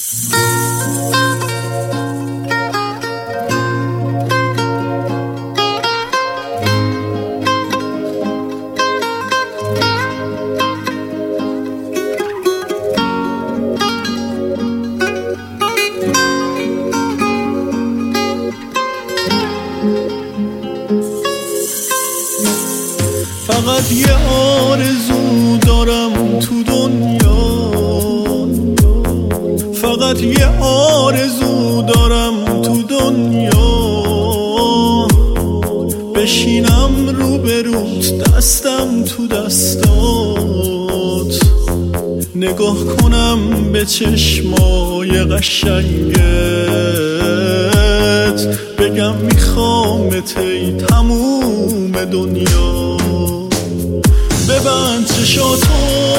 فقط یه آرزو دارم تو دنیا، فقط یه آرزو دارم تو دنیا، بشینم روبروت دستم تو دستات، نگاه کنم به چشمای قشنگت، بگم میخوامت ای تموم دنیا. ببند چشاتو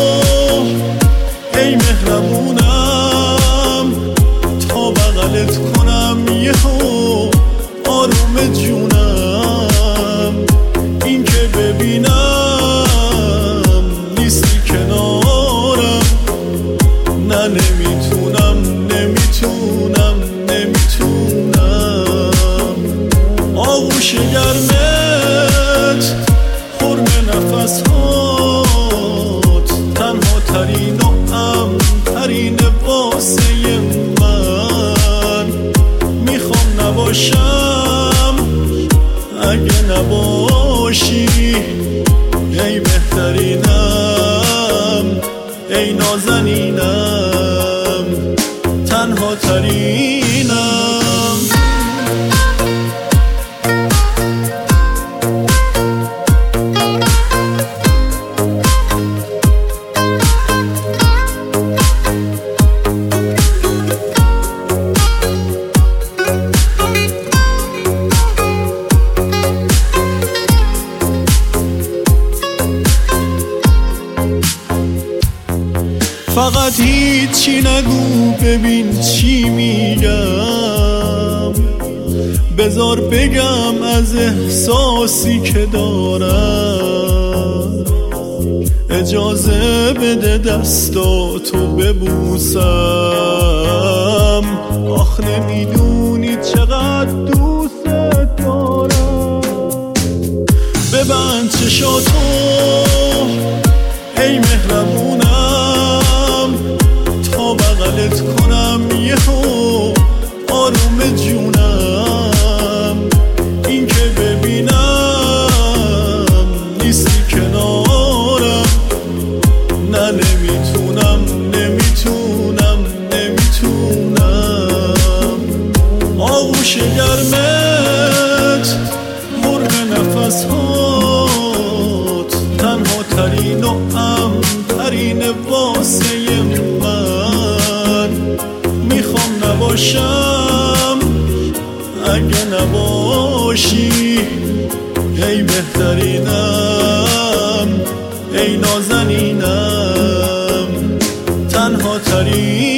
ای مهربونم، تا بغلت کنم یهو آروم جونم. این که ببینم نیستی کنارم، نه نمیتونم نمیتونم نمیتونم. آغوش گرمت حرم نفس هات، تنها ترین و امترین واسه من. میخوام نباشم اگه نباشی، ای بهترینم ای نازنینم، تنها ترینم. فقط هیچی نگو ببین چی میگم، بذار بگم از احساسی که دارم. اجازه بده دستاتو ببوسم، آخ نمیدونی چقدر دوست دارم. ببند چشاتو ای مهربونم، تا بغلت کنم یهو آروم جونم. این که ببینم نیستی کنارم، نه نمیتونم نمیتونم نمیتونم. آغوش گرمت حرم نفس هات، تنها ترین و امترین واسه من. میخوام نباشم اگه نباشی، ای بهترینم ای نازنینم، تنها ترین